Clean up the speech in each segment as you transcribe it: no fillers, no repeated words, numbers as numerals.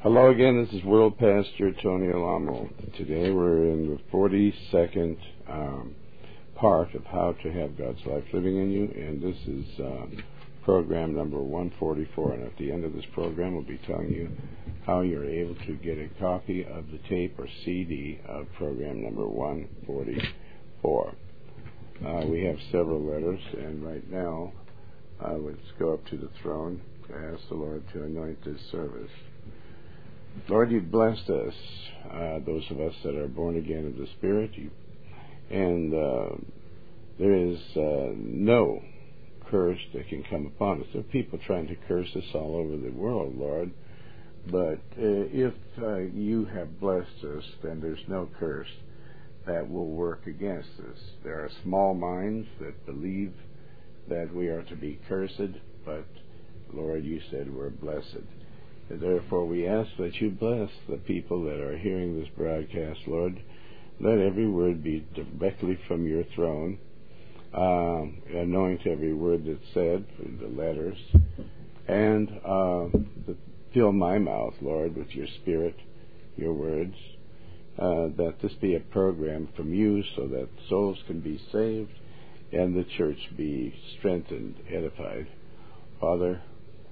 Hello again, this is World Pastor Tony Alamo. Today we're in the 42nd part of How to Have God's Life Living in You, and this is program number 144, and at the end of this program we'll be telling you how you're able to get a copy of the tape or CD of program number 144. We have several letters, and right now let's go up to the throne to ask the Lord to anoint this service. Lord, you've blessed us, those of us that are born again of the Spirit, and there is no curse that can come upon us. There are people trying to curse us all over the world, Lord, but if you have blessed us, then there's no curse that will work against us. There are small minds that believe that we are to be cursed, but, Lord, you said we're blessed. Therefore, we ask that you bless the people that are hearing this broadcast, Lord. Let every word be directly from your throne. Anoint every word that's said, the letters. And fill my mouth, Lord, with your Spirit, your words. That this be a program from you so that souls can be saved and the church be strengthened, edified. Father,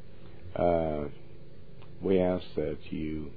we ask that you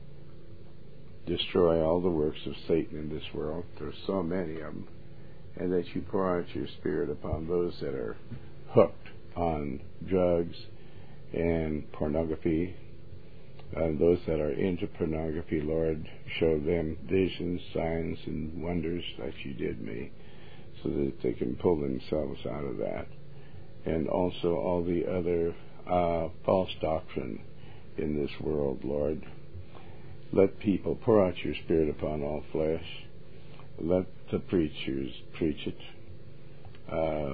destroy all the works of Satan in this world. There's so many of them. And that you pour out your Spirit upon those that are hooked on drugs and pornography. Those that are into pornography, Lord, show them visions, signs, and wonders like you did me, so that they can pull themselves out of that. And also all the other false doctrine in this world, Lord. Let people pour out your Spirit upon all flesh. Let the preachers preach it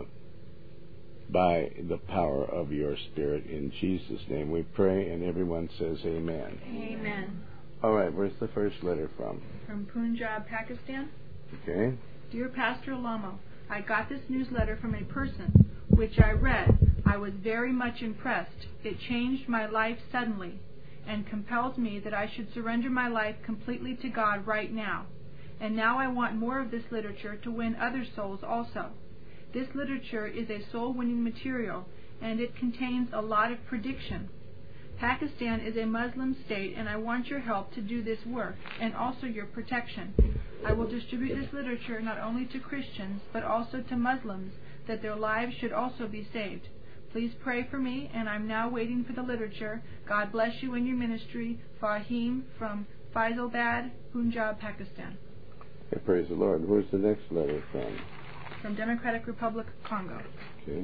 by the power of your Spirit. In Jesus' name we pray, and everyone says amen. Amen. All right, where's the first letter from? From Punjab, Pakistan. Okay. Dear Pastor Alamo, I got this newsletter from a person which I read. I was very much impressed. It changed my life suddenly and compelled me that I should surrender my life completely to God right now. And now I want more of this literature to win other souls also. This literature is a soul-winning material, and it contains a lot of prediction. Pakistan is a Muslim state, and I want your help to do this work, and also your protection. I will distribute this literature not only to Christians, but also to Muslims, that their lives should also be saved. Please pray for me, and I'm now waiting for the literature. God bless you in your ministry. Fahim from Faisalabad, Punjab, Pakistan. Okay, praise the Lord. Where's the next letter from? From Democratic Republic of Congo. Okay.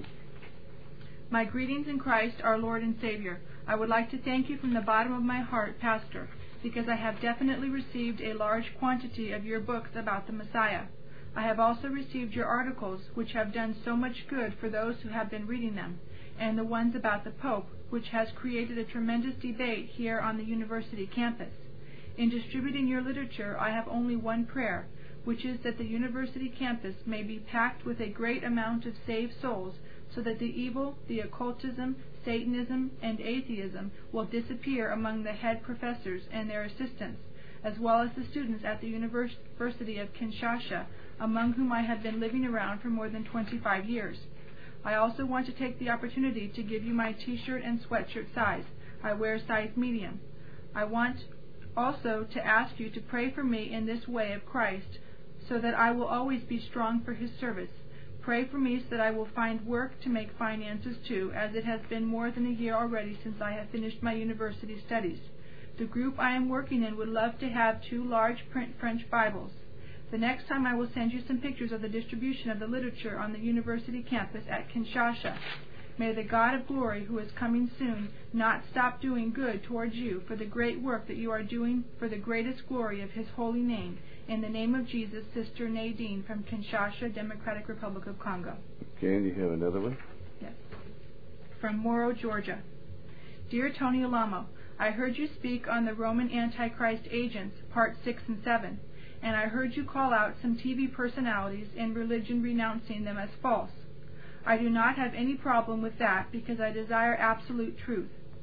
My greetings in Christ, our Lord and Savior. I would like to thank you from the bottom of my heart, Pastor, because I have definitely received a large quantity of your books about the Messiah. I have also received your articles, which have done so much good for those who have been reading them, and the ones about the Pope, which has created a tremendous debate here on the university campus. In distributing your literature, I have only one prayer, which is that the university campus may be packed with a great amount of saved souls, so that the evil, the occultism, Satanism, and atheism will disappear among the head professors and their assistants, as well as the students at the University of Kinshasa, among whom I have been living around for more than 25 years. I also want to take the opportunity to give you my t-shirt and sweatshirt size. I wear size medium. I want also to ask you to pray for me in this way of Christ, so that I will always be strong for His service. Pray for me so that I will find work to make finances too, as it has been more than a year already since I have finished my university studies. The group I am working in would love to have 2 large print French Bibles. The next time I will send you some pictures of the distribution of the literature on the university campus at Kinshasa. May the God of glory, who is coming soon, not stop doing good towards you for the great work that you are doing for the greatest glory of His holy name. In the name of Jesus, Sister Nadine from Kinshasa, Democratic Republic of Congo. Okay, and you have another one? Yes. From Moro, Georgia. Dear Tony Alamo, I heard you speak on the Roman Antichrist agents, part 6 and 7. And I heard you call out some TV personalities in religion renouncing them as false. I do not have any problem with that because I desire absolute truth.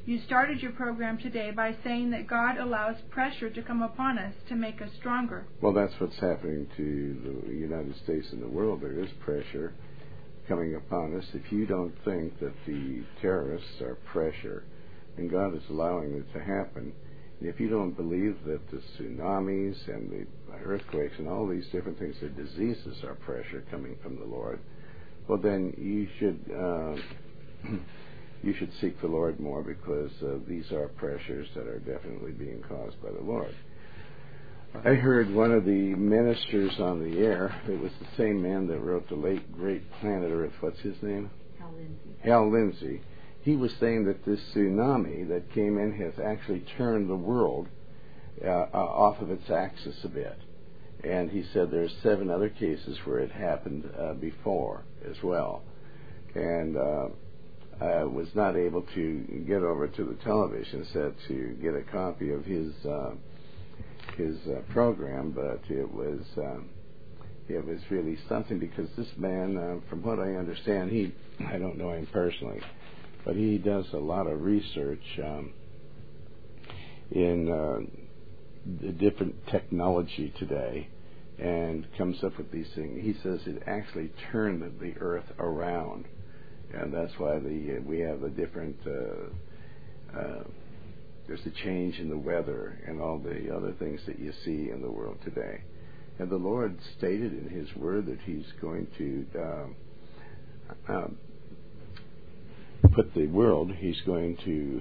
You started your program today by saying that God allows pressure to come upon us to make us stronger. Well, that's what's happening to the United States and the world. There is pressure coming upon us. If you don't think that the terrorists are pressure, and God is allowing it to happen, and if you don't believe that the tsunamis and the earthquakes and all these different things, the diseases are pressure coming from the Lord, well, then you should seek the Lord more, because these are pressures that are definitely being caused by the Lord. I heard one of the ministers on the air. It was the same man that wrote the late great Planet Earth. What's his name? Hal Lindsey. He was saying that this tsunami that came in has actually turned the world off of its axis a bit. And he said there's 7 other cases where it happened before as well. And I was not able to get over to the television set to get a copy of his program, but it was really something, because this man, from what I understand, I don't know him personally, but he does a lot of research in the different technology today, and comes up with these things. He says it actually turned the earth around, and that's why we have the different. There's a change in the weather and all the other things that you see in the world today. And the Lord stated in His Word that He's going to put the world, He's going to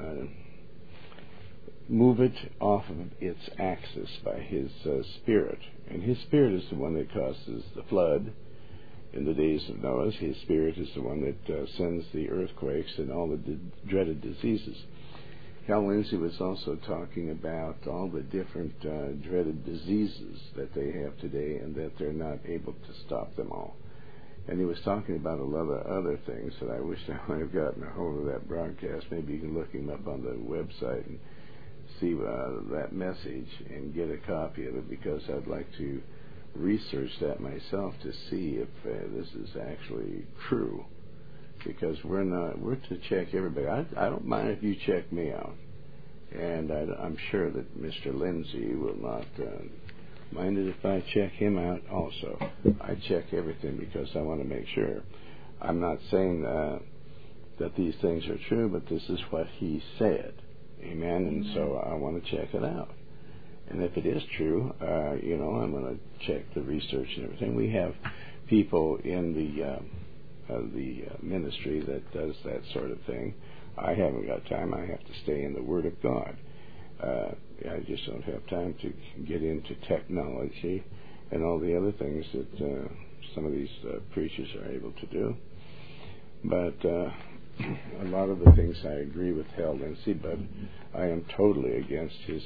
move it off of its axis by His Spirit. And His Spirit is the one that causes the flood in the days of Noah. His Spirit is the one that sends the earthquakes and all the dreaded diseases. Hal Lindsey was also talking about all the different dreaded diseases that they have today, and that they're not able to stop them all. And he was talking about a lot of other things that I wish I would have gotten a hold of that broadcast. Maybe you can look him up on the website and see that message and get a copy of it, because I'd like to research that myself to see if this is actually true. Because we're to check everybody. I don't mind if you check me out, and I'm sure that Mr. Lindsey will not mind it if I check him out also. I check everything because I want to make sure. I'm not saying that these things are true, but this is what he said. Amen. And so I want to check it out. And if it is true, I'm going to check the research and everything. We have people in the ministry that does that sort of thing. I haven't got time. I have to stay in the Word of God. I just don't have time to get into technology and all the other things that some of these preachers are able to do. But a lot of the things I agree with Hal Lindsey, but I am totally against his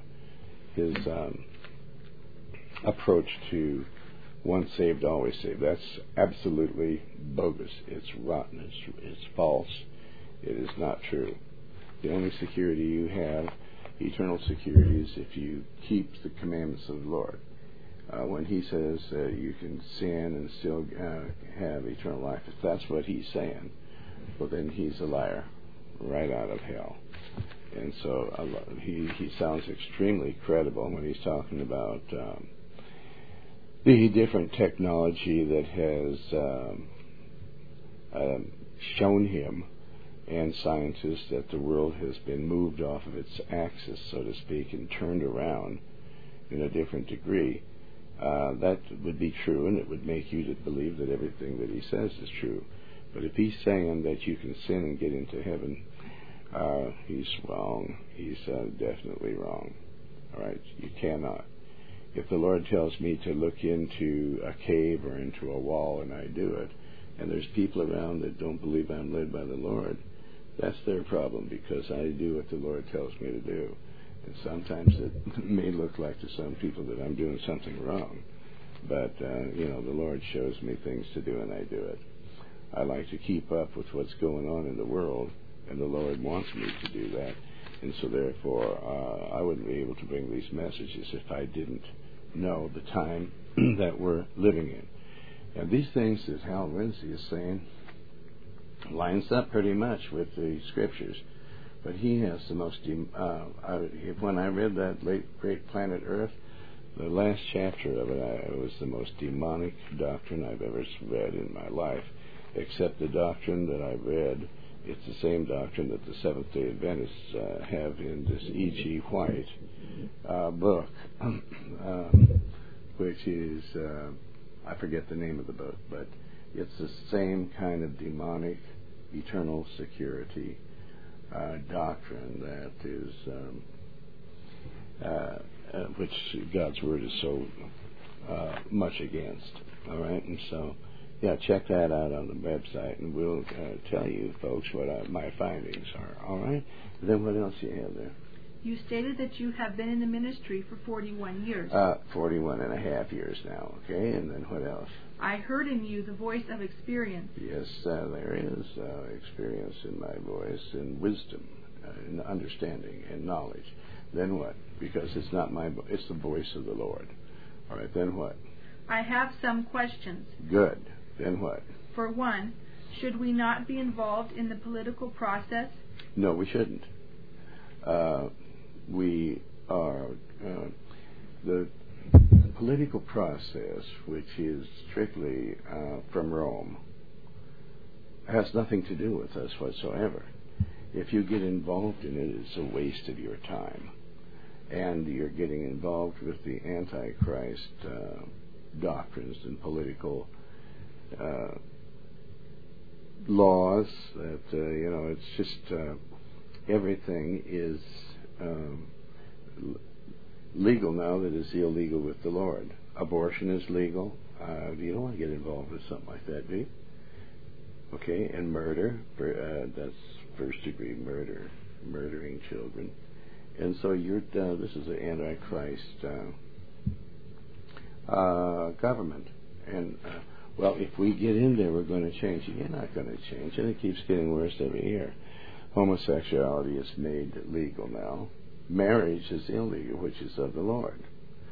approach to once saved, always saved. That's absolutely bogus. It's rotten. It's false. It is not true. The only security you have, eternal security, is if you keep the commandments of the Lord. When He says you can sin and still have eternal life, if that's what He's saying, well, then He's a liar right out of hell. And so he sounds extremely credible when He's talking about the different technology that has shown him and scientists that the world has been moved off of its axis, so to speak, and turned around in a different degree. That would be true, and it would make you to believe that everything that he says is true. But if he's saying that you can sin and get into heaven, he's wrong. He's definitely wrong. All right? You cannot. If the Lord tells me to look into a cave or into a wall and I do it, and there's people around that don't believe I'm led by the Lord, that's their problem, because I do what the Lord tells me to do. And sometimes it may look like to some people that I'm doing something wrong. But, the Lord shows me things to do and I do it. I like to keep up with what's going on in the world, and the Lord wants me to do that. And so therefore, I wouldn't be able to bring these messages if I didn't know the time that we're living in. And these things that Hal Lindsey is saying lines up pretty much with the Scriptures. But he has the most. When I read that Great Planet Earth, the last chapter of it was the most demonic doctrine I've ever read in my life. Except the doctrine that I read, it's the same doctrine that the Seventh-day Adventists have in this E.G. White book, which is, I forget the name of the book, but it's the same kind of demonic eternal security doctrine that is, which God's Word is so much against. All right, and so, yeah, check that out on the website, and we'll tell you folks what my findings are. All right, then what else you have there? You stated that you have been in the ministry for 41 years. 41 and a half years now, okay? And then what else? I heard in you the voice of experience. Yes, there is experience in my voice, and wisdom, and understanding, and knowledge. Then what? Because it's not my voice, it's the voice of the Lord. All right, then what? I have some questions. Good. Then what? For one, should we not be involved in the political process? No, we shouldn't. We are the political process, which is strictly from Rome, has nothing to do with us whatsoever. If you get involved in it, it's a waste of your time, and you're getting involved with the Antichrist doctrines and political laws. That it's just everything is legal now that is illegal with the Lord. Abortion is legal. You don't want to get involved with something like that, do you? Okay, and murder, that's first-degree murder, murdering children. And so this is an Antichrist government. And, well, if we get in there, we're going to change. You're not going to change, and it keeps getting worse every year. Homosexuality is made legal now. Marriage is illegal, which is of the Lord.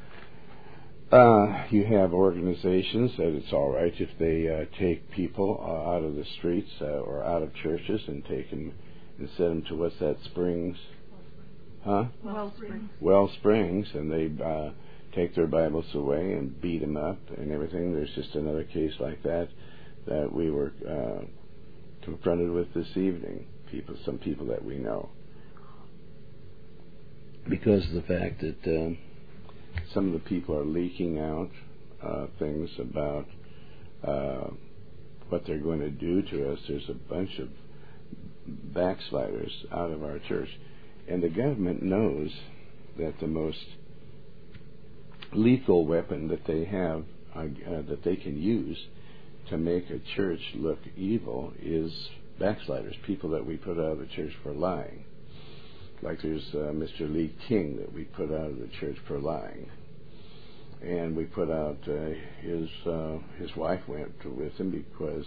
You have organizations that it's all right if they take people out of the streets or out of churches and take them and send them to what's that, Springs? Huh? Well Springs, and they take their Bibles away and beat them up and everything. There's just another case like that we were confronted with this evening. Some people that we know, because of the fact that some of the people are leaking out things about what they're going to do to us. There's a bunch of backsliders out of our church, and the government knows that the most lethal weapon that they have, that they can use to make a church look evil, is backsliders, people that we put out of the church for lying. Like there's Mr. Lee King that we put out of the church for lying, and we put out his wife went with him because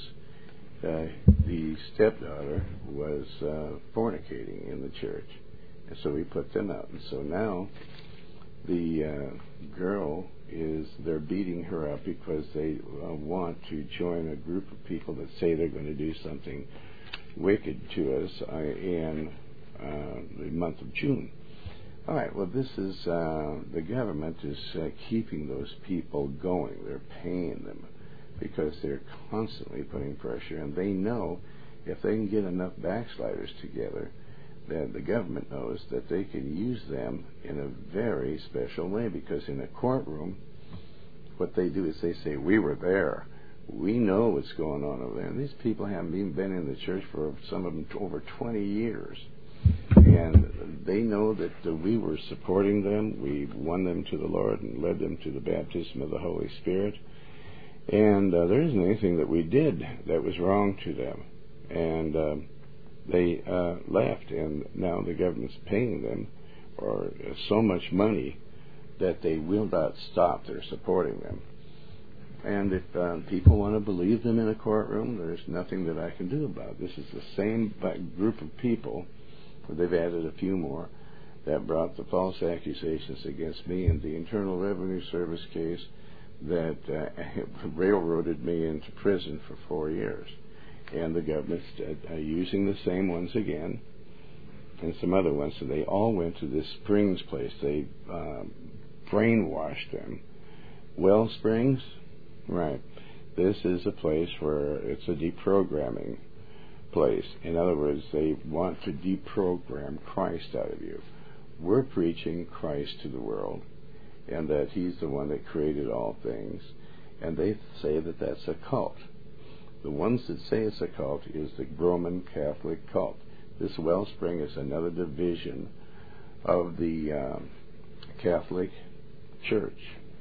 the stepdaughter was fornicating in the church, and so we put them out. And so now the girl they're beating her up because they want to join a group of people that say they're going to do something wicked to us in the month of June. All right, well, this is the government is keeping those people going. They're paying them because they're constantly putting pressure, and they know if they can get enough backsliders together, then the government knows that they can use them in a very special way, because in a courtroom, what they do is they say, we were there. We know what's going on over there. And these people haven't even been in the church for, some of them, over 20 years. And they know that we were supporting them. We won them to the Lord and led them to the baptism of the Holy Spirit. And there isn't anything that we did that was wrong to them. And they left, and now the government's paying them for so much money that they will not stop. They're supporting them. And if people want to believe them in a courtroom, there's nothing that I can do about it. This is the same group of people, they've added a few more, that brought the false accusations against me in the Internal Revenue Service case that railroaded me into prison for 4 years. And the government's using the same ones again and some other ones, and they all went to this Springs place. They brainwashed them. Well Springs? Right. This is a place where it's a deprogramming place. In other words, they want to deprogram Christ out of you. We're preaching Christ to the world, and that He's the one that created all things, and they say that that's a cult. The ones that say it's a cult is the Roman Catholic cult. This Wellspring is another division of the Catholic Church.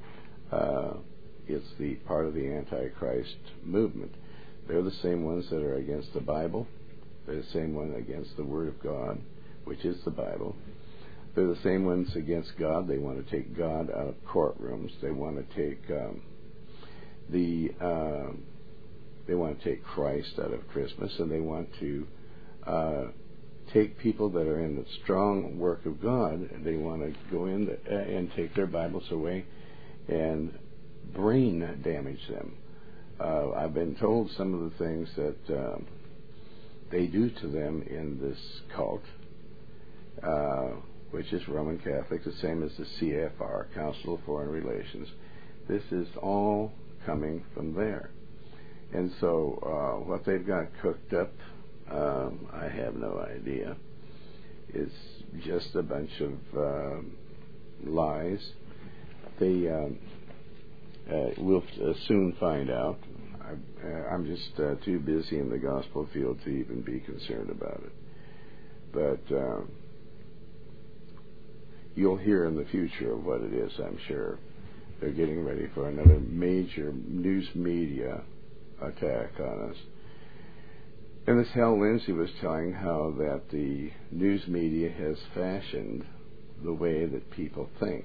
It's the part of the Antichrist movement. They're the same ones that are against the Bible. They're the same one against the Word of God, which is the Bible. They're the same ones against God. They want to take God out of courtrooms. They want to take they want to take Christ out of Christmas, and they want to take people that are in the strong work of God, and they want to go in and take their Bibles away and brain damage them. I've been told some of the things that they do to them in this cult, which is Roman Catholic, the same as the CFR, Council of Foreign Relations. This is all coming from there. And so what they've got cooked up, I have no idea. It's just a bunch of lies. They will soon find out. I'm just too busy in the gospel field to even be concerned about it. But you'll hear in the future of what it is, I'm sure. They're getting ready for another major news media attack on us. And this Hal Lindsey was telling how that the news media has fashioned the way that people think.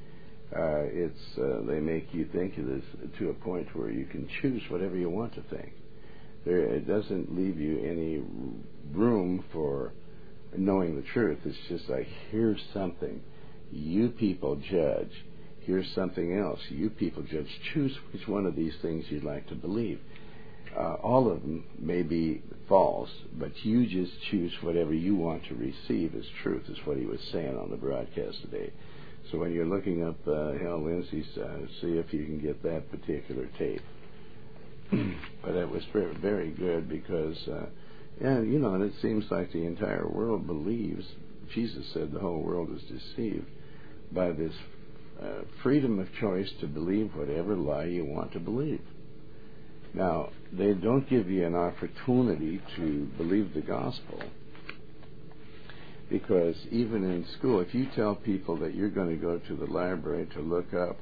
They make you think of this to a point where you can choose whatever you want to think. It doesn't leave you any room for knowing the truth. It's just like, here's something. You people judge. Here's something else. You people judge. Choose which one of these things you'd like to believe. All of them may be false, but you just choose whatever you want to receive as truth, is what he was saying on the broadcast today. So when you're looking up Hal Lindsey's, see if you can get that particular tape. But it was very, very good because, and it seems like the entire world believes. Jesus said the whole world is deceived by this freedom of choice to believe whatever lie you want to believe. Now, they don't give you an opportunity to believe the gospel, because even in school, if you tell people that you're going to go to the library to look up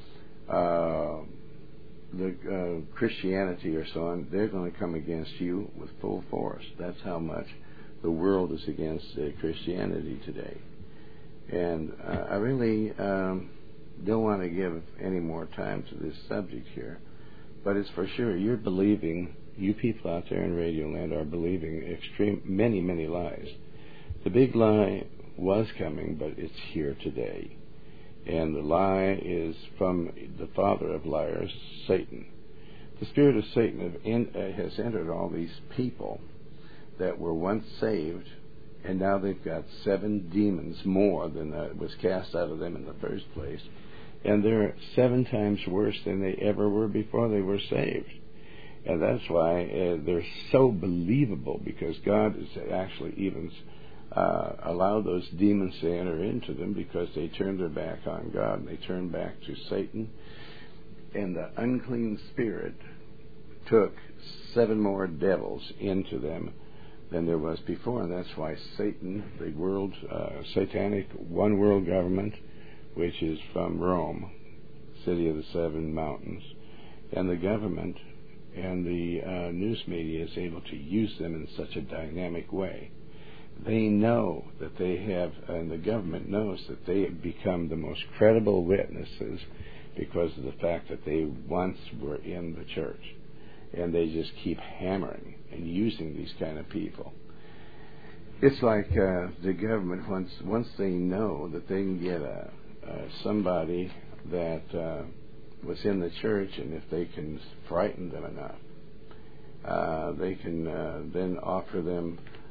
the Christianity or so on, they're going to come against you with full force. That's how much the world is against Christianity today. And I really don't want to give any more time to this subject here, but it's for sure you're believing, you people out there in Radio Land are believing many, many lies. The big lie was coming, but it's here today. And the lie is from the father of liars, Satan. The spirit of Satan has entered all these people that were once saved, and now they've got 7 demons more than was cast out of them in the first place. And they're 7 times worse than they ever were before they were saved. And that's why they're so believable, because God has actually even allowed those demons to enter into them, because they turned their back on God and they turned back to Satan. And the unclean spirit took 7 more devils into them than there was before. And that's why Satan, the world, satanic one world government, which is from Rome, city of the 7 mountains, and the government and the news media is able to use them in such a dynamic way. They know that they have, and the government knows that they have become the most credible witnesses because of the fact that they once were in the church. And they just keep hammering and using these kind of people. It's like the government, once they know that they can get somebody that was in the church, and if they can frighten them enough, they can then offer them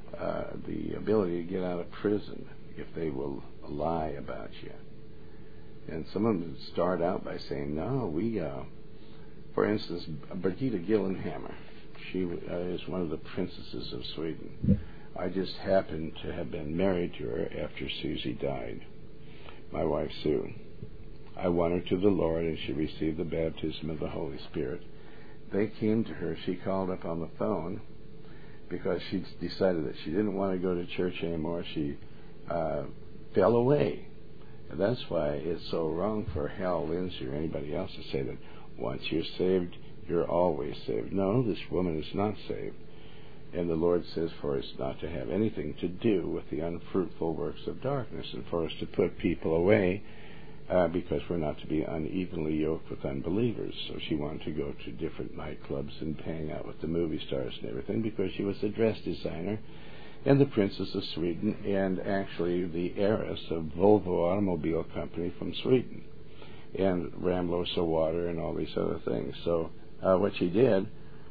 the ability to get out of prison if they will lie about you. And some of them start out by saying, no, for instance, Birgitta Gyllenhammar, she is one of the princesses of Sweden. I just happened to have been married to her after Susie died, my wife Sue. I won her to the Lord, and she received the baptism of the Holy Spirit. They came to her. She called up on the phone because she decided that she didn't want to go to church anymore. She fell away. And that's why it's so wrong for Hal Lindsey or anybody else to say that once you're saved, you're always saved. No, this woman is not saved. And the Lord says for us not to have anything to do with the unfruitful works of darkness, and for us to put people away because we're not to be unevenly yoked with unbelievers. So she wanted to go to different nightclubs and hang out with the movie stars and everything because she was a dress designer and the Princess of Sweden, and actually the heiress of Volvo Automobile Company from Sweden, and Ramlösa Water and all these other things. So what she did,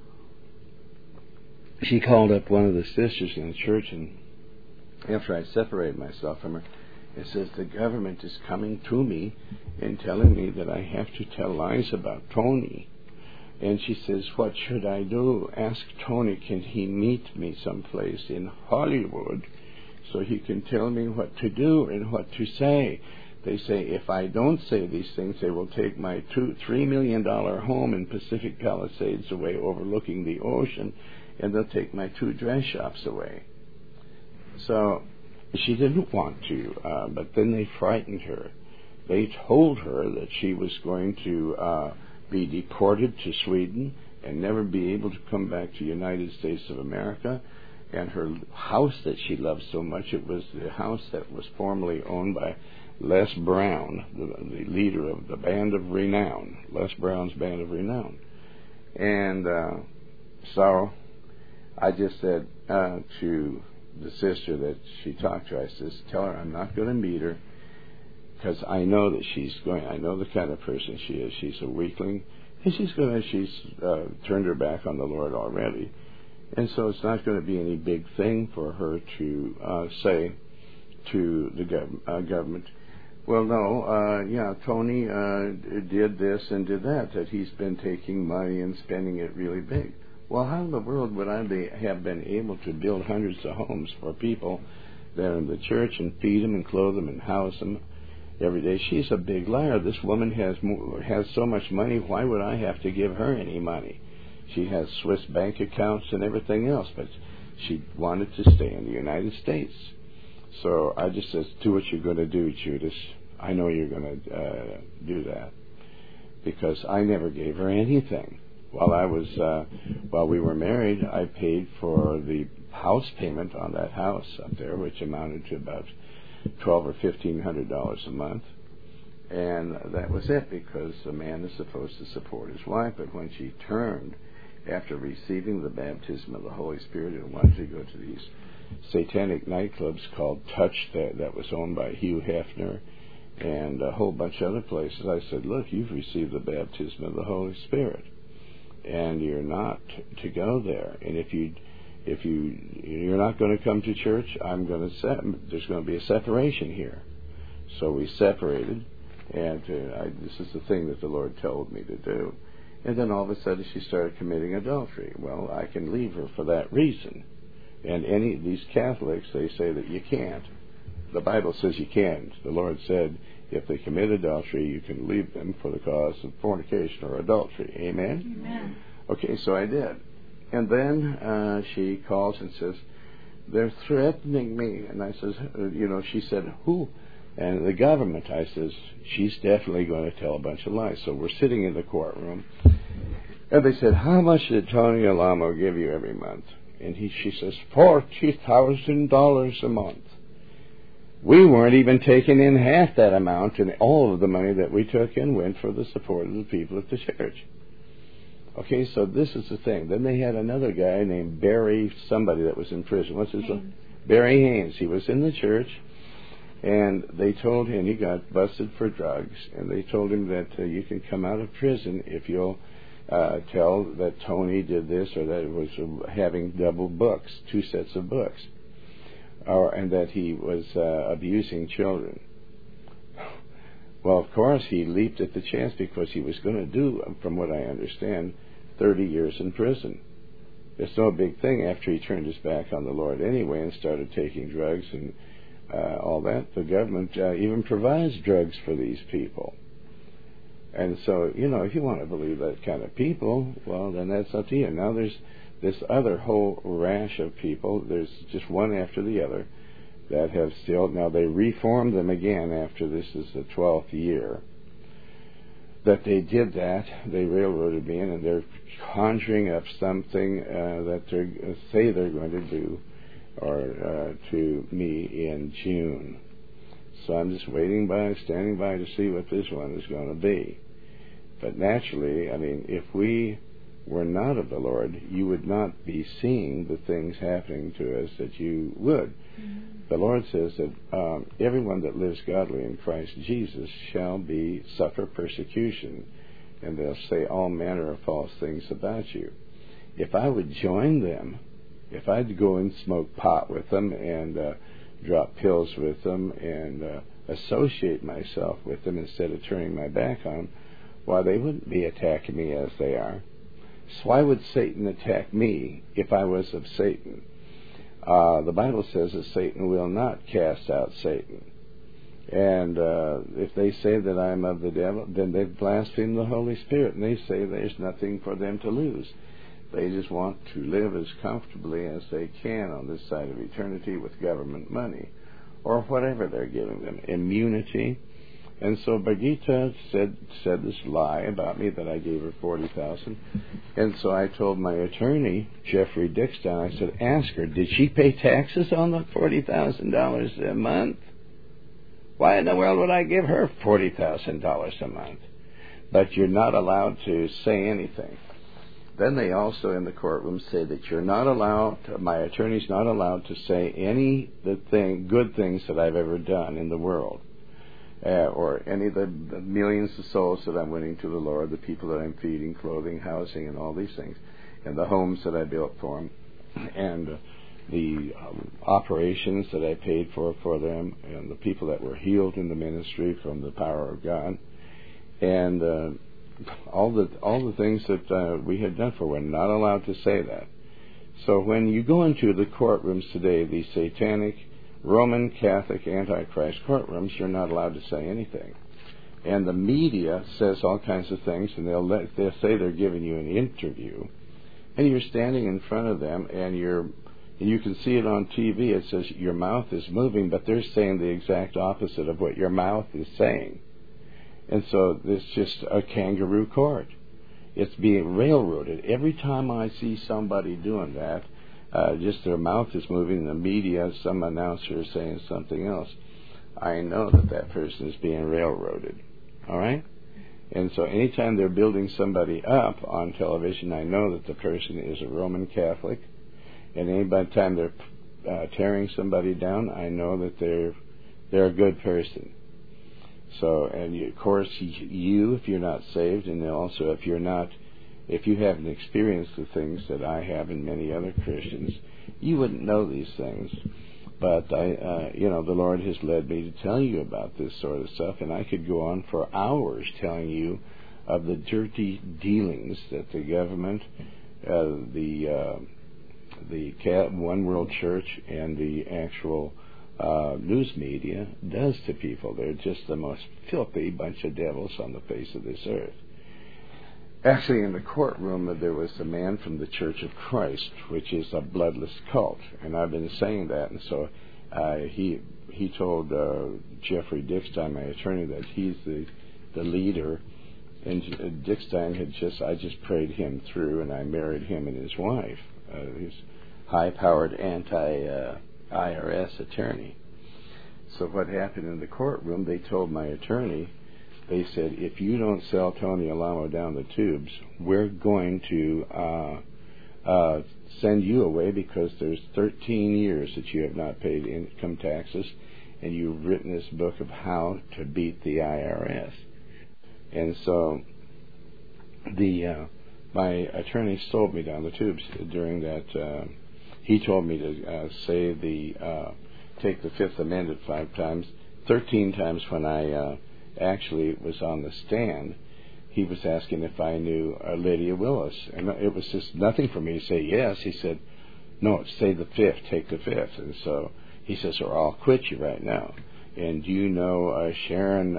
she called up one of the sisters in the church, and after I separated myself from her, it says, the government is coming to me and telling me that I have to tell lies about Tony. And she says, what should I do? Ask Tony, can he meet me someplace in Hollywood so he can tell me what to do and what to say? They say, if I don't say these things, they will take my $3 million home in Pacific Palisades away overlooking the ocean, and they'll take my 2 dress shops away. So she didn't want to, but then they frightened her. They told her that she was going to be deported to Sweden and never be able to come back to the United States of America. And her house that she loved so much, it was the house that was formerly owned by Les Brown, the leader of the Band of Renown, Les Brown's Band of Renown. And so I just said to the sister that she talked to, I says, tell her I'm not going to meet her, because I know that I know the kind of person she is. She's a weakling, and she's turned her back on the Lord already. And so it's not going to be any big thing for her to say to the government, well, no, Tony did this and did that he's been taking money and spending it really big. Well, how in the world would I have been able to build hundreds of homes for people there in the church and feed them and clothe them and house them every day? She's a big liar. This woman has so much money. Why would I have to give her any money? She has Swiss bank accounts and everything else, but she wanted to stay in the United States. So I just said, do what you're going to do, Judas. I know you're going to do that, because I never gave her anything. While we were married, I paid for the house payment on that house up there, which amounted to about $1,200 or $1,500 a month, and that was it, because a man is supposed to support his wife. But when she turned after receiving the baptism of the Holy Spirit and wanted to go to these satanic nightclubs called Touch that was owned by Hugh Hefner and a whole bunch of other places, I said, look, you've received the baptism of the Holy Spirit, and you're not to go there. And if you're not going to come to church, there's going to be a separation here. So we separated, and this is the thing that the Lord told me to do. And then all of a sudden she started committing adultery. Well, I can leave her for that reason. And these Catholics, they say that you can't. The Bible says you can. The Lord said if they commit adultery, you can leave them for the cause of fornication or adultery. Amen? Amen. Okay, so I did. And then she calls and says, they're threatening me. And I says, she said, who? And the government. I says, she's definitely going to tell a bunch of lies. So we're sitting in the courtroom, and they said, how much did Tony Alamo give you every month? And she says, $40,000 a month. We weren't even taking in half that amount, and all of the money that we took in went for the support of the people at the church. Okay, so this is the thing. Then they had another guy named Barry, somebody that was in prison. What's his name? Barry Haynes. He was in the church, and they told him he got busted for drugs, and they told him that you can come out of prison if you'll tell that Tony did this or that it was having double books, 2 sets of books. and that he was abusing children. Well, of course, he leaped at the chance because he was going to do, from what I understand, 30 years in prison. It's no big thing after he turned his back on the Lord anyway and started taking drugs and all that. The government even provides drugs for these people. And so, if you want to believe that kind of people, well, then that's up to you. Now there's this other whole rash of people. There's just one after the other that have still, now they reformed them again after this is the 12th year that they did that. They railroaded me in, and they're conjuring up something that they say they're going to do or to me in June. So I'm just standing by to see what this one is going to be. But naturally, I mean, if we were not of the Lord, you would not be seeing the things happening to us that you would. Mm-hmm. The Lord says that everyone that lives godly in Christ Jesus shall suffer persecution, and they'll say all manner of false things about you. If I would join them, if I'd go and smoke pot with them and drop pills with them and associate myself with them instead of turning my back on them, why, they wouldn't be attacking me as they are. So why would Satan attack me if I was of Satan? The Bible says that Satan will not cast out Satan. And if they say that I'm of the devil, then they blaspheme the Holy Spirit, and they say there's nothing for them to lose. They just want to live as comfortably as they can on this side of eternity with government money, or whatever they're giving them, immunity. And so Birgitta said this lie about me that I gave her $40,000. And so I told my attorney, Jeffrey Dickstein, I said, ask her, did she pay taxes on the $40,000 a month? Why in the world would I give her $40,000 a month? But you're not allowed to say anything. Then they also in the courtroom say that you're not allowed, my attorney's not allowed to say good things that I've ever done in the world. Or any of the millions of souls that I'm winning to the Lord, the people that I'm feeding, clothing, housing, and all these things, and the homes that I built for them, and the operations that I paid for them, and the people that were healed in the ministry from the power of God, and all the things that we had done for. We're not allowed to say that. So when you go into the courtrooms today, the satanic, Roman Catholic Antichrist courtrooms, you're not allowed to say anything. And the media says all kinds of things, and they'll say they're giving you an interview, and you're standing in front of them, and you can see it on TV. It says your mouth is moving, but they're saying the exact opposite of what your mouth is saying. And so it's just a kangaroo court. It's being railroaded. Every time I see somebody doing that, just their mouth is moving, the media, some announcer is saying something else, I know that person is being railroaded. All right? And so anytime they're building somebody up on television, I know that the person is a Roman Catholic. And any time they're tearing somebody down, I know that they're a good person. So, and of course, you, if you're not saved, and also if you haven't experienced the things that I have and many other Christians, you wouldn't know these things. But the Lord has led me to tell you about this sort of stuff, and I could go on for hours telling you of the dirty dealings that the government, the One World Church, and the actual news media does to people. They're just the most filthy bunch of devils on the face of this earth. Actually, in the courtroom, there was a man from the Church of Christ, which is a bloodless cult, and I've been saying that, and so he told Jeffrey Dickstein, my attorney, that he's the leader, and Dickstein I just prayed him through, and I married him and his wife. He's high-powered anti-IRS attorney. So what happened in the courtroom, they told my attorney, they said, if you don't sell Tony Alamo down the tubes, we're going to send you away because there's 13 years that you have not paid income taxes, and you've written this book of how to beat the IRS. And so my attorney sold me down the tubes during that. He told me to say take the Fifth Amendment 5 times, 13 times when I actually was on the stand. He was asking if I knew Lydia Willis, and it was just nothing for me to say yes. He said, no, say the Fifth, take the Fifth. And so he says, or I'll quit you right now. And do you know Sharon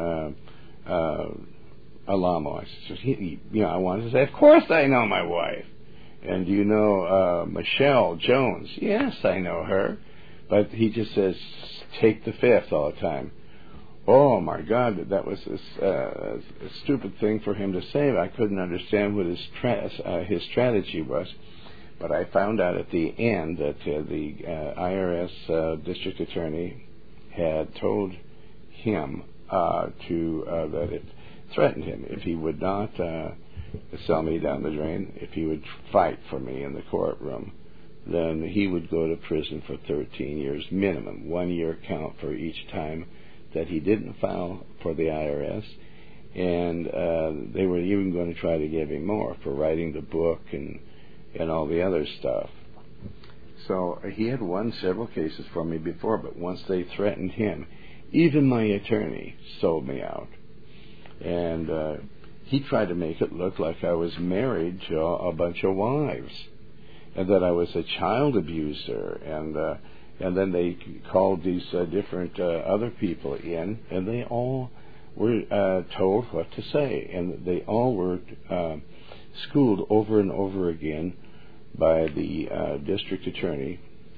Alamo? I said, I wanted to say, of course I know my wife. And do you know Michelle Jones? Yes, I know her. But he just says, take the Fifth all the time. Oh, my God, that was a stupid thing for him to say. I couldn't understand what his strategy was. But I found out at the end that the IRS district attorney had told him that it threatened him if he would not sell me down the drain, if he would fight for me in the courtroom, then he would go to prison for 13 years minimum, 1 year count for each time that he didn't file for the IRS, and they were even going to try to give him more for writing the book and all the other stuff. So he had won several cases for me before, but once they threatened him, even my attorney sold me out. And he tried to make it look like I was married to a bunch of wives, and that I was a child abuser, and then they called these different other people in, and they all were told what to say, and they all were schooled over and over again by the district attorney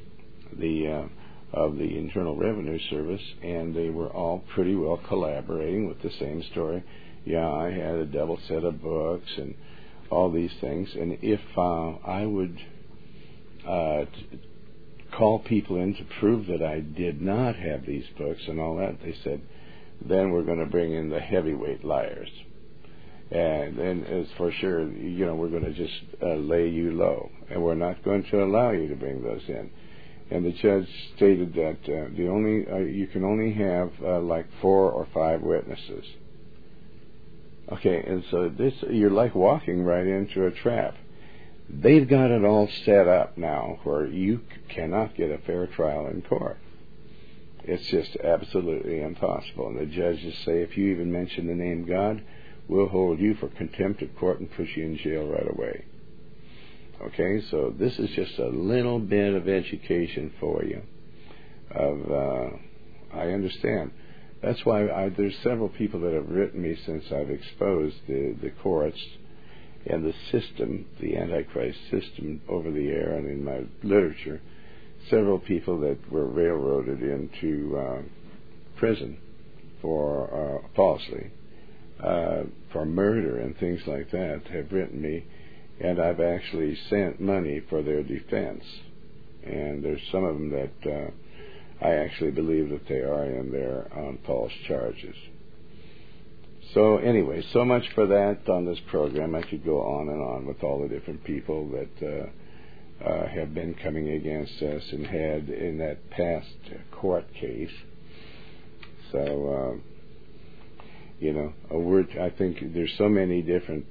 of the Internal Revenue Service, and they were all pretty well collaborating with the same story. Yeah, I had a double set of books and all these things, and if I would call people in to prove that I did not have these books and all that, they said, then we're going to bring in the heavyweight liars. And then, as for sure, we're going to just lay you low, and we're not going to allow you to bring those in. And the judge stated that you can only have like 4 or 5 witnesses. Okay, and so you're like walking right into a trap. They've got it all set up now where you cannot get a fair trial in court. It's just absolutely impossible. And the judges say, if you even mention the name God, we'll hold you for contempt of court and put you in jail right away. Okay, so this is just a little bit of education for you. I understand. That's why there's several people that have written me since I've exposed the courts and the system, the Antichrist system, over the air and in my literature. Several people that were railroaded into prison for falsely for murder and things like that have written me, and I've actually sent money for their defense. And there's some of them that I actually believe that they are in there on false charges. So anyway, so much for that on this program. I could go on and on with all the different people that have been coming against us and had in that past court case. So, I think there's so many different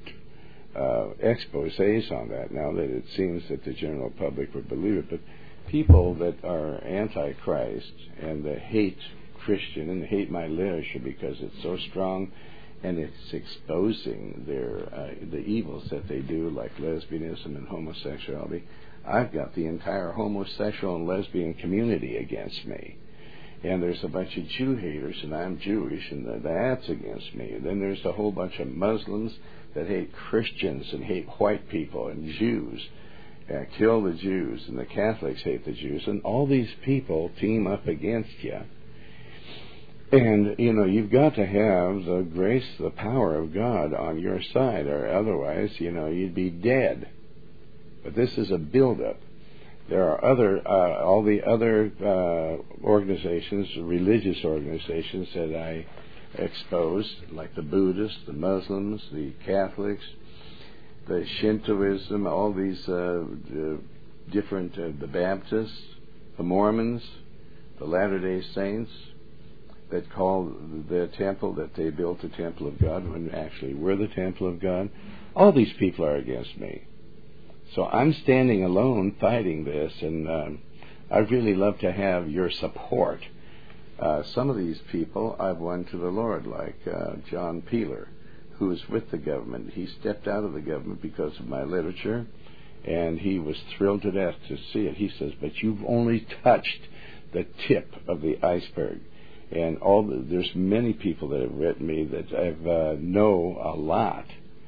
exposés on that now that it seems that the general public would believe it. But people that are anti-Christ and that hate Christian and hate my literature because it's so strong and it's exposing the evils that they do, like lesbianism and homosexuality. I've got the entire homosexual and lesbian community against me. And there's a bunch of Jew haters, and I'm Jewish, and that's against me. And then there's a whole bunch of Muslims that hate Christians and hate white people and Jews. Kill the Jews, and the Catholics hate the Jews. And all these people team up against you. And, you've got to have the grace, the power of God on your side, or otherwise, you'd be dead. But this is a build-up. There are all the other organizations, religious organizations that I exposed, like the Buddhists, the Muslims, the Catholics, the Shintoism, all these different, the Baptists, the Mormons, the Latter-day Saints, that call the temple that they built the temple of God when actually we're the temple of God. All these people are against me. So I'm standing alone fighting this, and I'd really love to have your support. Some of these people I've won to the Lord, like John Peeler, who is with the government. He stepped out of the government because of my literature, and he was thrilled to death to see it. He says, but you've only touched the tip of the iceberg. And there's many people that have written me that know a lot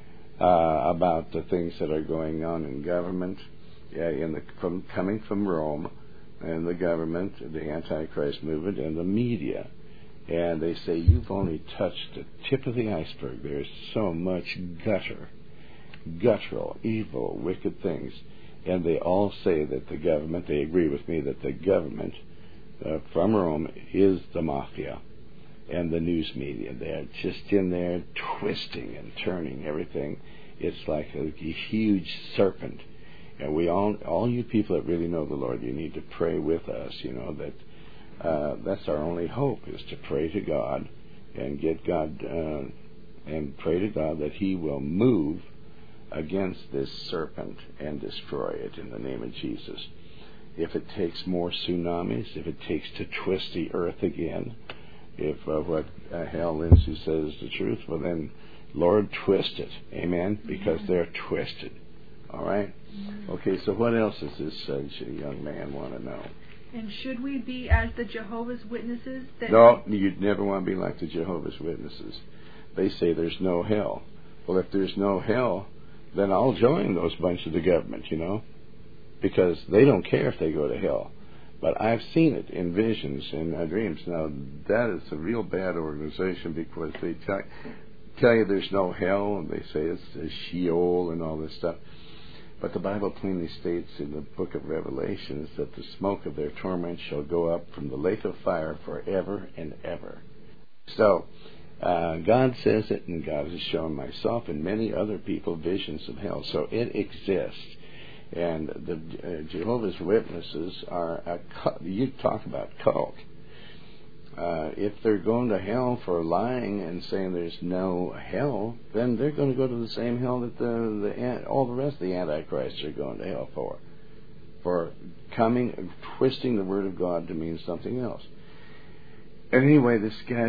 about the things that are going on in government, coming from Rome, and the government, the Antichrist movement, and the media. And they say, you've only touched the tip of the iceberg. There's so much guttural, evil, wicked things. And they all say that the government, they agree with me that the government from Rome is the mafia and the news media. They're just in there twisting and turning everything. It's like a huge serpent. And we all you people that really know the Lord, you need to pray with us, that that's our only hope, is to pray to God and get God, and pray to God that He will move against this serpent and destroy it in the name of Jesus. If it takes more tsunamis, if it takes to twist the earth again, if what Hal Lindsey says is the truth, well then, Lord, twist it. Amen? Because they're twisted. All right? Okay, so what else does this young man want to know? And should we be as the Jehovah's Witnesses? No, you'd never want to be like the Jehovah's Witnesses. They say there's no hell. Well, if there's no hell, then I'll join those bunch of the government, because they don't care if they go to hell. But I've seen it in visions and dreams. Now, that is a real bad organization, because they tell you there's no hell, and they say it's a Sheol and all this stuff. But the Bible plainly states in the book of Revelations that the smoke of their torment shall go up from the lake of fire forever and ever. So, God says it, and God has shown myself and many other people visions of hell. So it exists. And the Jehovah's Witnesses are a cult. You talk about cult. If they're going to hell for lying and saying there's no hell, then they're going to go to the same hell that all the rest of the Antichrists are going to hell for twisting the Word of God to mean something else. And anyway, this guy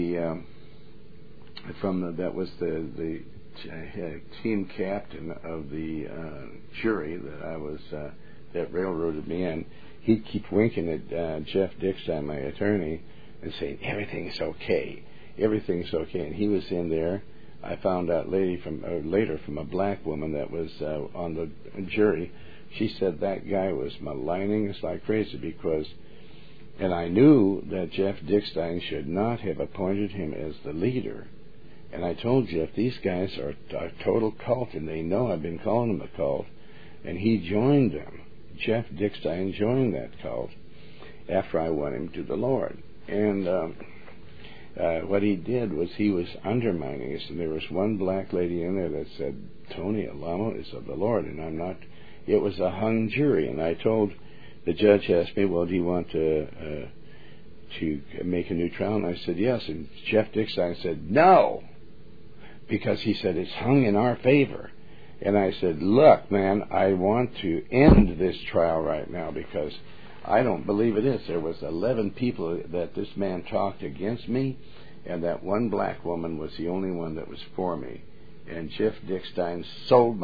that was the team captain of the jury that railroaded me in, he'd keep winking at Jeff Dickstein, my attorney, and saying, everything's okay. And he was in there. I found out later from a black woman that was on the jury. She said that guy was maligning us like crazy and I knew that Jeff Dickstein should not have appointed him as the leader. And I told Jeff, these guys are a total cult, and they know I've been calling them a cult. And he joined them. Jeff Dickstein joined that cult after I won him to the Lord. And what he did was he was undermining us. And there was one black lady in there that said, Tony Alamo is of the Lord, and I'm not. It was a hung jury. And I told the judge, asked me, well, do you want to make a new trial? And I said, yes. And Jeff Dickstein said, no, because he said it's hung in our favor. And I said, look, man, I want to end this trial right now because I don't believe it is. There was 11 people that this man talked against me, and that one black woman was the only one that was for me. And Jeff Dickstein sold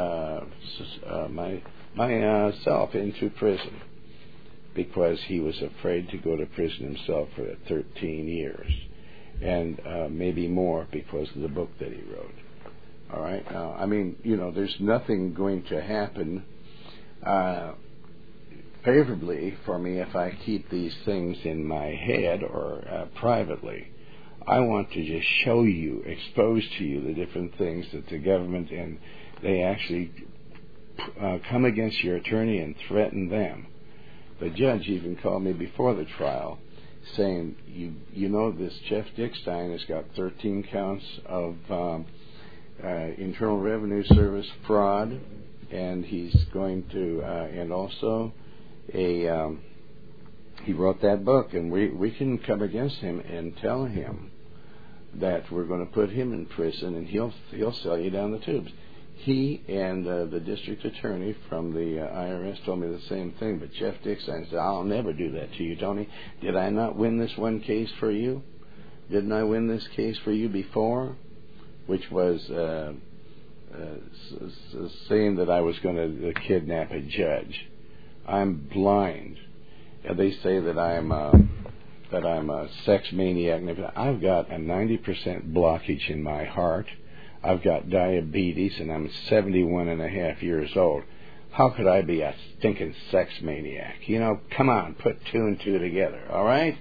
myself into prison because he was afraid to go to prison himself for 13 years, and maybe more because of the book that he wrote. All right? There's nothing going to happen favorably for me if I keep these things in my head or privately. I want to just show you, expose to you the different things that the government, and they actually come against your attorney and threaten them. The judge even called me before the trial saying, this Jeff Dickstein has got 13 counts of Internal Revenue Service fraud, and he's going to, and also he wrote that book, and we can come against him and tell him that we're going to put him in prison, and he'll sell you down the tubes. He and the district attorney from the IRS told me the same thing. But Jeff Dixon said, I'll never do that to you, Tony. Did I not win this one case for you? Didn't I win this case for you before? Which was saying that I was going to kidnap a judge. I'm blind. And they say that I'm a sex maniac. I've got a 90% blockage in my heart. I've got diabetes, and I'm 71 and a half years old. How could I be a stinking sex maniac? You know, come on, put two and two together, all right?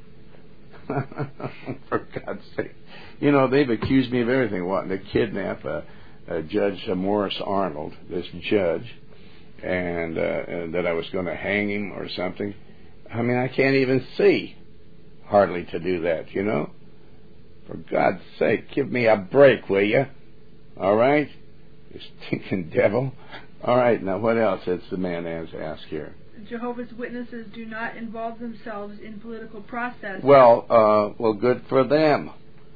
For God's sake. You know, they've accused me of everything, wanting to kidnap Judge Morris Arnold, this judge, and that I was going to hang him or something. I mean, I can't even see hardly to do that, you know? For God's sake, give me a break, will you? All right? You stinking devil. All right, now what else has the man asked here? Jehovah's Witnesses do not involve themselves in political process. Well, good for them.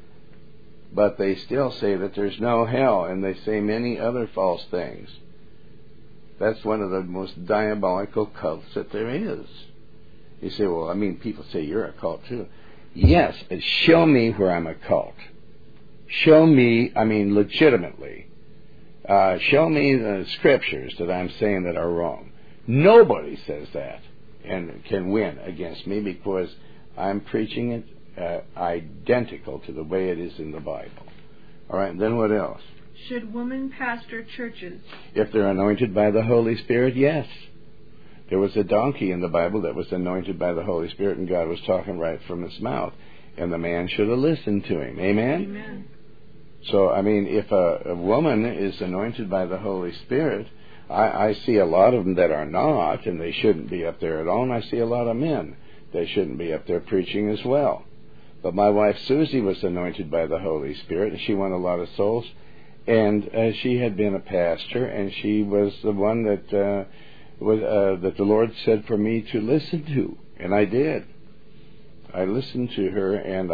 But they still say that there's no hell, and they say many other false things. That's one of the most diabolical cults that there is. You say, well, I mean, people say you're a cult too. Yes, but show me where I'm a cult. Show me, I mean, legitimately. Show me the scriptures that I'm saying that are wrong. Nobody says that and can win against me because I'm preaching it identical to the way it is in the Bible. All right, and then what else? Should women pastor churches? If they're anointed by the Holy Spirit, yes. There was a donkey in the Bible that was anointed by the Holy Spirit, and God was talking right from his mouth. And the man should have listened to him. Amen? Amen. So, I mean, if a woman is anointed by the Holy Spirit, I see a lot of them that are not, and they shouldn't be up there at all. And I see a lot of men that shouldn't be up there preaching as well. But my wife Susie was anointed by the Holy Spirit, and she won a lot of souls. And she had been a pastor, and she was the one that that the Lord said for me to listen to, and I did. I listened to her, and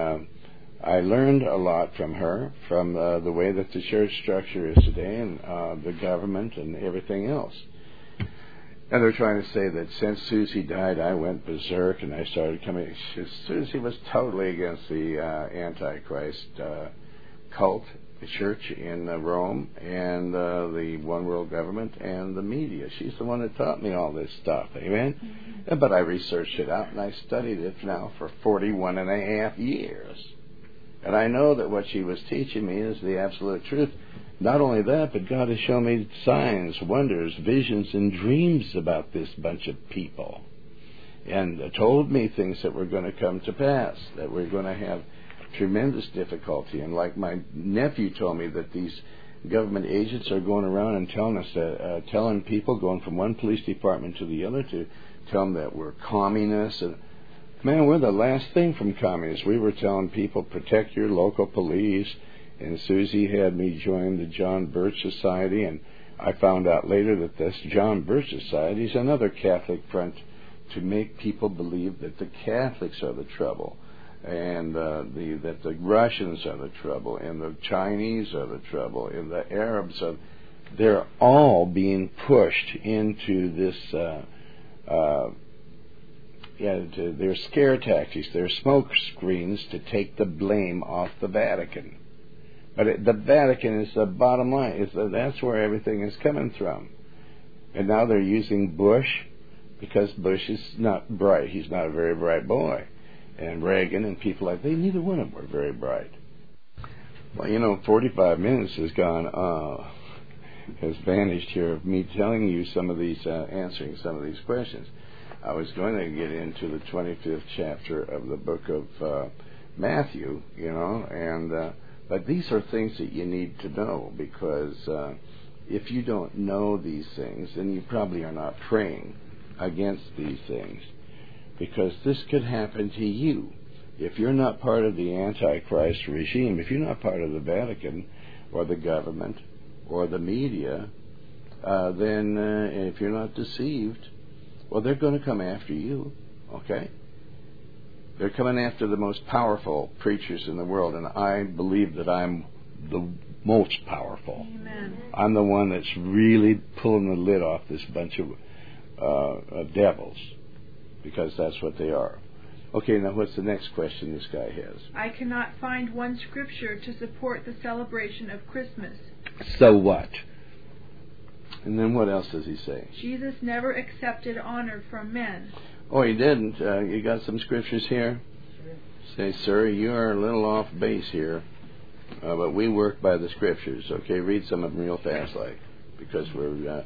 I learned a lot from her, from the way that the church structure is today, and the government, and everything else. And they're trying to say that since Susie died, I went berserk, and I started coming. Susie was totally against the Antichrist cult, the church in Rome, and the one world government, and the media. She's the one that taught me all this stuff, amen? Mm-hmm. But I researched it out, and I studied it now for 41 and a half years. And I know that what she was teaching me is the absolute truth. Not only that, but God has shown me signs, wonders, visions, and dreams about this bunch of people. And told me things that were going to come to pass, that we're going to have tremendous difficulty. And like my nephew told me that these government agents are going around and telling us telling people, going from one police department to the other, to tell them that we're communists. And man, we're the last thing from communists. We were telling people, protect your local police. And Susie had me join the John Birch Society, and I found out later that this John Birch Society is another Catholic front to make people believe that the Catholics are the trouble, and that the Russians are the trouble, and the Chinese are the trouble, and the Arabs are. They're all being pushed into this. Their scare tactics, their smoke screens to take the blame off the Vatican. But the Vatican is the bottom line. That's where everything is coming from. And now they're using Bush, because Bush is not bright. He's not a very bright boy. And Reagan and people like that, neither one of them were very bright. Well, 45 minutes has vanished here of me telling you some of these, answering some of these questions. I was going to get into the 25th chapter of the book of Matthew, but these are things that you need to know, because if you don't know these things, then you probably are not praying against these things, because this could happen to you. If you're not part of the Antichrist regime, if you're not part of the Vatican or the government or the media, then if you're not deceived, well, they're going to come after you, okay? They're coming after the most powerful preachers in the world, and I believe that I'm the most powerful. Amen. I'm the one that's really pulling the lid off this bunch of devils, because that's what they are. Okay, now what's the next question this guy has? I cannot find one scripture to support the celebration of Christmas. So what? And then what else does he say? Jesus never accepted honor from men. Oh, he didn't. You got some scriptures here? Say, sir, you are a little off base here, but we work by the scriptures. Okay, read some of them real fast, because the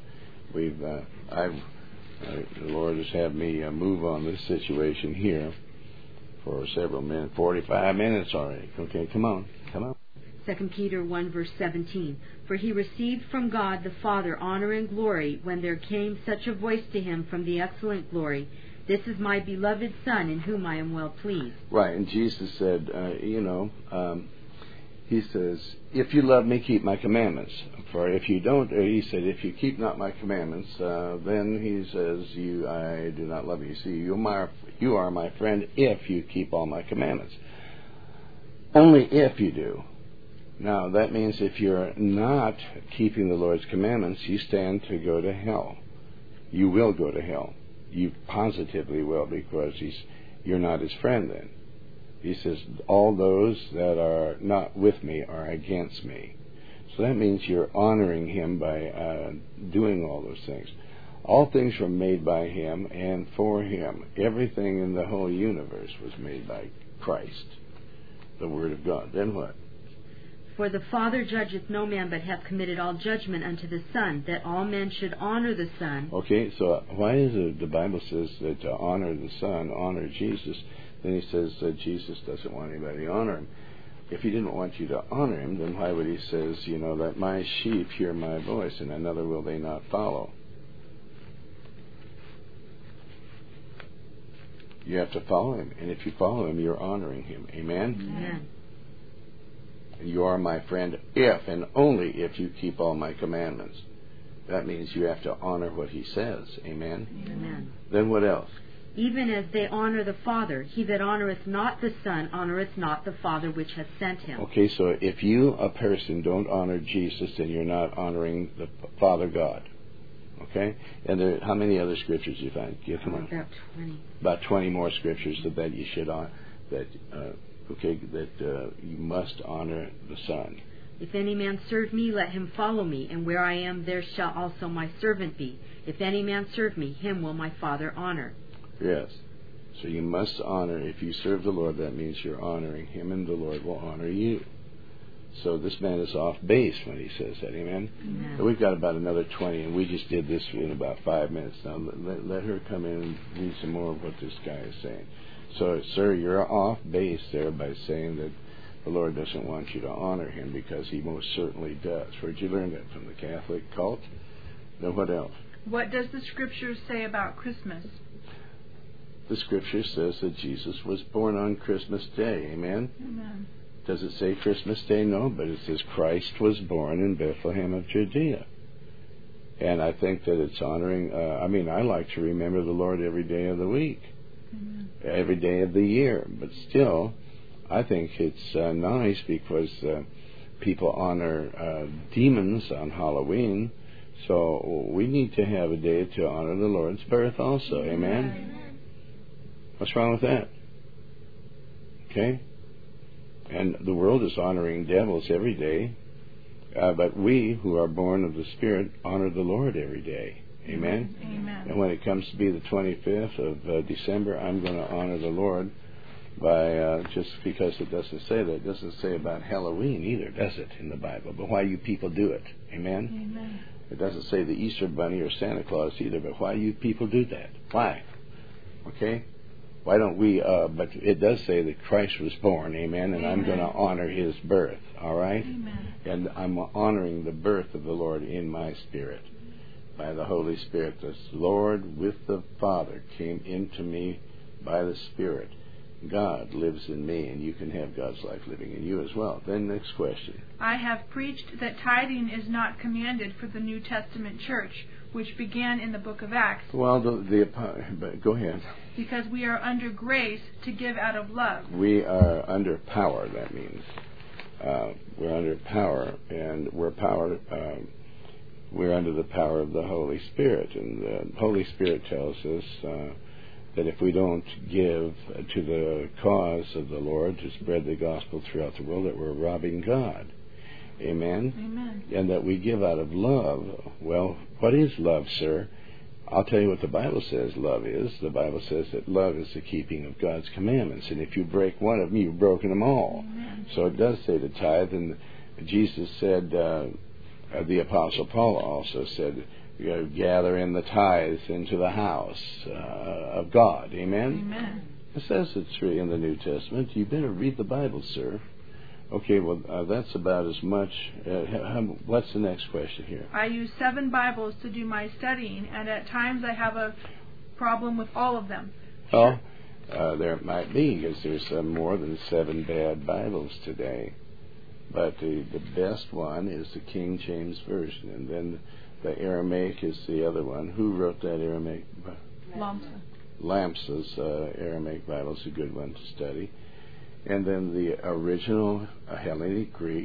Lord has had me move on this situation here for several minutes, 45 minutes already. Okay, come on. 2 Peter 1 verse 17. For he received from God the Father honor and glory when there came such a voice to him from the excellent glory, "This is my beloved Son, in whom I am well pleased." Right, and Jesus said, he says, if you love me, keep my commandments. For if you don't, he said, if you keep not my commandments, then he says, I do not love you. See, you are my friend if you keep all my commandments. Only if you do. Now, that means if you're not keeping the Lord's commandments, you stand to go to hell. You will go to hell. You positively will, because you're not his friend then. He says, all those that are not with me are against me. So that means you're honoring him by doing all those things. All things were made by him and for him. Everything in the whole universe was made by Christ, the Word of God. Then what? For the Father judgeth no man, but hath committed all judgment unto the Son, that all men should honor the Son. Okay, so why is it the Bible says that to honor the Son, honor Jesus? Then he says that Jesus doesn't want anybody to honor him. If he didn't want you to honor him, then why would he says, that my sheep hear my voice, and another will they not follow? You have to follow him, and if you follow him, you're honoring him. Amen? Amen. You are my friend if and only if you keep all my commandments. That means you have to honor what he says. Amen? Amen. Then what else? Even as they honor the Father, he that honoreth not the Son honoreth not the Father which hath sent him. Okay, so if you, a person, don't honor Jesus, then you're not honoring the Father God. Okay? And how many other scriptures do you find? Come on. About 20. About 20 more scriptures that you should honor, that you must honor the Son. If any man serve me, let him follow me, and where I am, there shall also my servant be. If any man serve me, him will my Father honor. Yes. So you must honor. If you serve the Lord, that means you're honoring him, and the Lord will honor you. So this man is off base when he says that. Amen? Amen. So we've got about another 20, and we just did this in about 5 minutes. Now let her come in and read some more of what this guy is saying. So, sir, you're off base there by saying that the Lord doesn't want you to honor him, because he most certainly does. Where'd you learn that? From the Catholic cult? Then what else? What does the Scripture say about Christmas? The Scripture says that Jesus was born on Christmas Day. Amen? Amen. Does it say Christmas Day? No, but it says Christ was born in Bethlehem of Judea. And I think that it's honoring, I like to remember the Lord every day of the week. Amen. Every day of the year. But still, I think it's nice because people honor demons on Halloween. So we need to have a day to honor the Lord's birth also. Amen? What's wrong with that? Okay? And the world is honoring devils every day. But we, who are born of the Spirit, honor the Lord every day. Amen? Amen. And when it comes to be the 25th of December, I'm going to honor the Lord by just because it doesn't say that. It doesn't say about Halloween either, does it, in the Bible? But why you people do it. Amen? Amen. It doesn't say the Easter Bunny or Santa Claus either, but why you people do that? Why? Okay? Why don't we, but it does say that Christ was born, amen, and I'm going to honor his birth, all right? Amen. And I'm honoring the birth of the Lord in my spirit, by the Holy Spirit. The Lord with the Father came into me by the Spirit. God lives in me, and you can have God's life living in you as well. Then next question. I have preached that tithing is not commanded for the New Testament church, which began in the book of Acts. Well, but go ahead. Because we are under grace to give out of love. We are under power, that means. we're under power, and we're under the power of the Holy Spirit. And the Holy Spirit tells us that if we don't give to the cause of the Lord to spread the gospel throughout the world, that we're robbing God. Amen? Amen. And that we give out of love. Well, what is love, sir? I'll tell you what the Bible says love is. The Bible says that love is the keeping of God's commandments. And if you break one of them, you've broken them all. Amen. So it does say to tithe. And Jesus said, the Apostle Paul also said, you got to gather in the tithes into the house of God. Amen? Amen. It says it's in the New Testament. You better read the Bible, sir. Okay, well, that's about as much. What's the next question here? I use 7 Bibles to do my studying, and at times I have a problem with all of them. Oh, there might be, because there's more than 7 bad Bibles today. But the best one is the King James Version, and then the Aramaic is the other one. Who wrote that Aramaic? Lamsa's Aramaic Bible is a good one to study. And then the original Hellenic Greek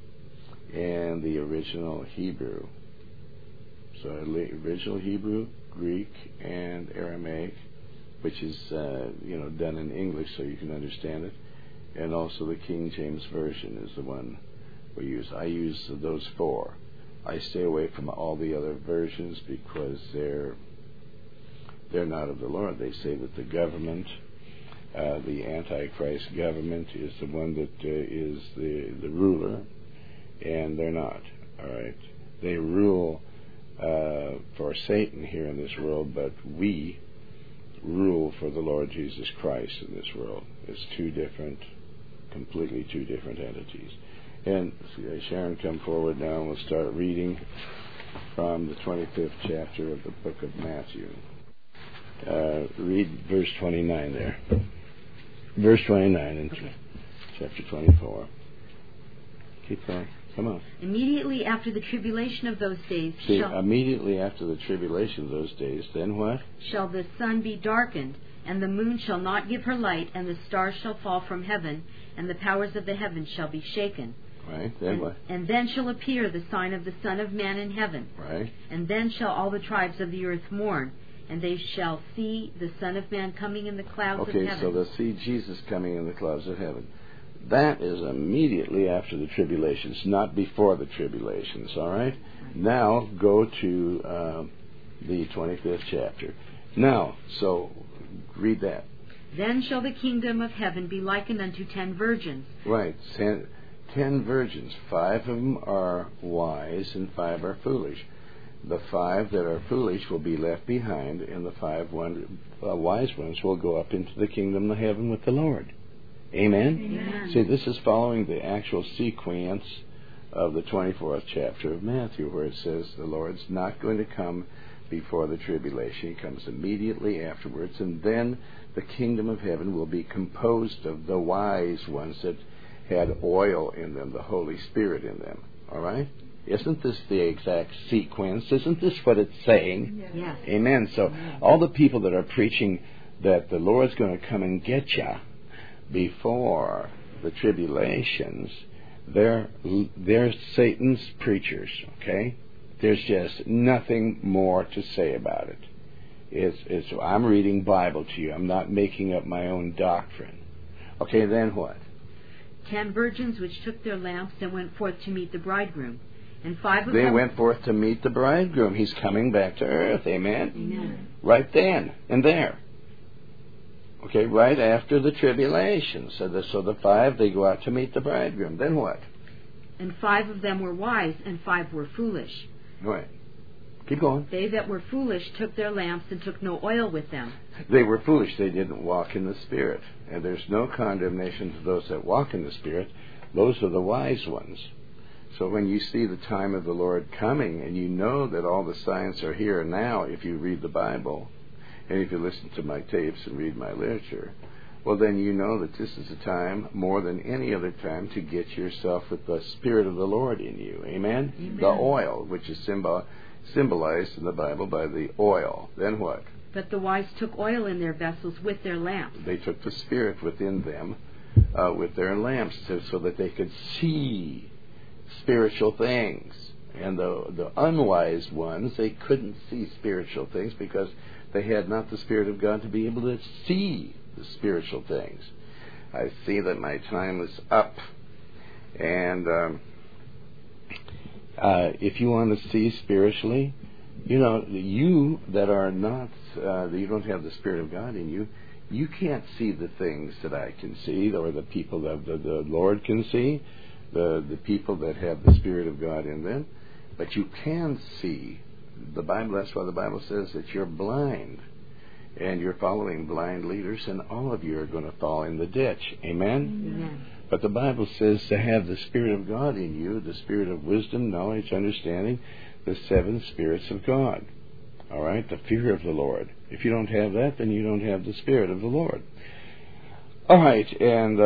and the original Hebrew. So original Hebrew, Greek, and Aramaic, which is done in English so you can understand it. And also the King James Version is the one we use. I use those 4. I stay away from all the other versions because they're not of the Lord. They say that the government, the Antichrist government, is the one that is the ruler, and they're not. All right, they rule for Satan here in this world, but we rule for the Lord Jesus Christ in this world. It's completely two different entities. And Sharon, come forward now, and we'll start reading from the 25th chapter of the book of Matthew. Read verse 29 there. Verse 29 in chapter 24. Keep going. Come on. Immediately after the tribulation of those days immediately after the tribulation of those days, then what? Shall the sun be darkened, and the moon shall not give her light, and the stars shall fall from heaven, and the powers of the heavens shall be shaken. Right, then what? And then shall appear the sign of the Son of Man in heaven. Right. And then shall all the tribes of the earth mourn, and they shall see the Son of Man coming in the clouds of heaven. Okay, so they'll see Jesus coming in the clouds of heaven. That is immediately after the tribulations, not before the tribulations, all right? Now, go to the 25th chapter. Now, so, read that. Then shall the kingdom of heaven be likened unto 10 virgins. Right, 10 virgins. 5 of them are wise and 5 are foolish. The 5 that are foolish will be left behind, and the 5 wise ones will go up into the kingdom of heaven with the Lord. Amen? Amen. See, this is following the actual sequence of the 24th chapter of Matthew, where it says the Lord's not going to come before the tribulation. He comes immediately afterwards, and then the kingdom of heaven will be composed of the wise ones that had oil in them, the Holy Spirit in them. All right? Isn't this the exact sequence? Isn't this what it's saying? Yes. Amen. So all the people that are preaching that the Lord's going to come and get you before the tribulations, they're Satan's preachers, okay? There's just nothing more to say about it. I'm reading Bible to you. I'm not making up my own doctrine. Okay, then what? 10 virgins which took their lamps and went forth to meet the bridegroom. And 5 of them... They them... went forth to meet the bridegroom. He's coming back to earth. Amen? Amen. Right then and there. Okay, right after the tribulation. So the 5, they go out to meet the bridegroom. Then what? And 5 of them were wise, and 5 were foolish. Right. Keep going. They that were foolish took their lamps and took no oil with them. They were foolish. They didn't walk in the Spirit. And there's no condemnation to those that walk in the Spirit. Those are the wise ones. So when you see the time of the Lord coming, and you know that all the signs are here now if you read the Bible, and if you listen to my tapes and read my literature, well, then you know that this is a time, more than any other time, to get yourself with the Spirit of the Lord in you. Amen? Amen. The oil, which is symbolized in the Bible by the oil. Then what? But the wise took oil in their vessels with their lamps. They took the Spirit within them, with their lamps so that they could see spiritual things. And the unwise ones, they couldn't see spiritual things because they had not the Spirit of God to be able to see the spiritual things. I see that my time is up. And if you want to see spiritually, you that are not, you don't have the Spirit of God in you, you can't see the things that I can see, or the people that the Lord can see, the people that have the Spirit of God in them. But you can see the Bible. That's why the Bible says that you're blind, and you're following blind leaders, and all of you are going to fall in the ditch. Amen? Amen. But the Bible says to have the Spirit of God in you, the Spirit of wisdom, knowledge, understanding, the 7 spirits of God. All right? The fear of the Lord. If you don't have that, then you don't have the Spirit of the Lord. All right, and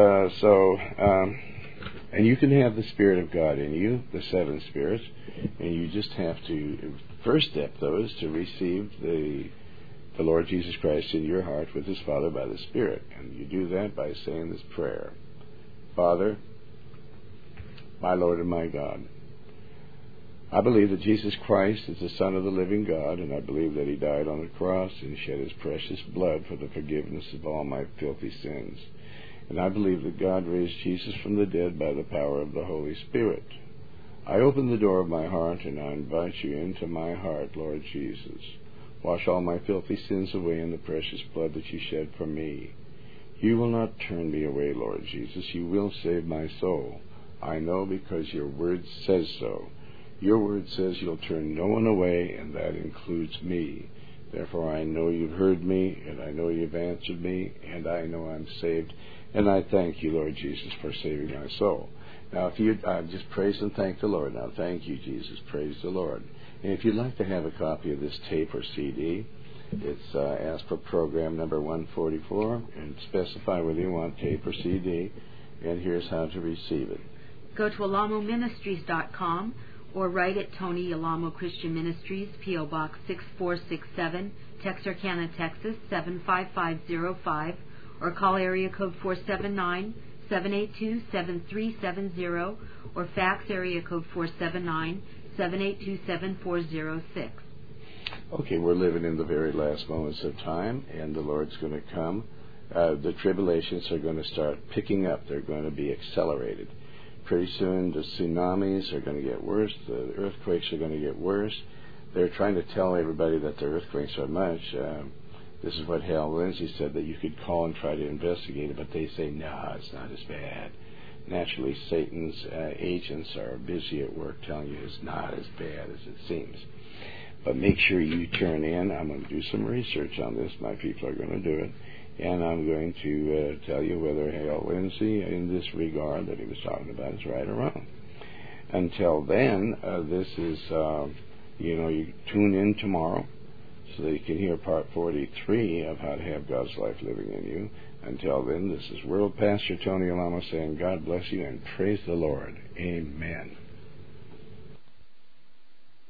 and you can have the Spirit of God in you, the 7 spirits, and you just have to, first step, though, is to receive the Lord Jesus Christ in your heart with His Father by the Spirit. And you do that by saying this prayer. Father, my Lord and my God, I believe that Jesus Christ is the Son of the living God, and I believe that He died on the cross and shed His precious blood for the forgiveness of all my filthy sins. And I believe that God raised Jesus from the dead by the power of the Holy Spirit. I open the door of my heart and I invite you into my heart, Lord Jesus. Wash all my filthy sins away in the precious blood that you shed for me. You will not turn me away, Lord Jesus. You will save my soul. I know because your word says so. Your word says you'll turn no one away, and that includes me. Therefore, I know you've heard me, and I know you've answered me, and I know I'm saved. And I thank you, Lord Jesus, for saving my soul. Now, if you just praise and thank the Lord. Now, thank you, Jesus. Praise the Lord. And if you'd like to have a copy of this tape or CD, it's ask for program number 144 and specify whether you want tape or CD. And here's how to receive it. Go to alamoministries.com or write at Tony Alamo Christian Ministries, P.O. Box 6467, Texarkana, Texas 75505, or call area code 479-782-7370, or fax area code 479-782-7406. Okay, we're living in the very last moments of time, and the Lord's going to come. The tribulations are going to start picking up. They're going to be accelerated. Pretty soon, the tsunamis are going to get worse. The earthquakes are going to get worse. They're trying to tell everybody that the earthquakes are much. This is what Hal Lindsey said, that you could call and try to investigate it, but they say, no, it's not as bad. Naturally, Satan's agents are busy at work telling you it's not as bad as it seems. But make sure you turn in. I'm going to do some research on this. My people are going to do it. And I'm going to tell you whether Hal Lindsey, in this regard that he was talking about, is right or wrong. Until then, this is, you tune in tomorrow so that you can hear part 43 of How to Have God's Life Living in You. Until then, this is World Pastor Tony Alamo saying God bless you and praise the Lord. Amen.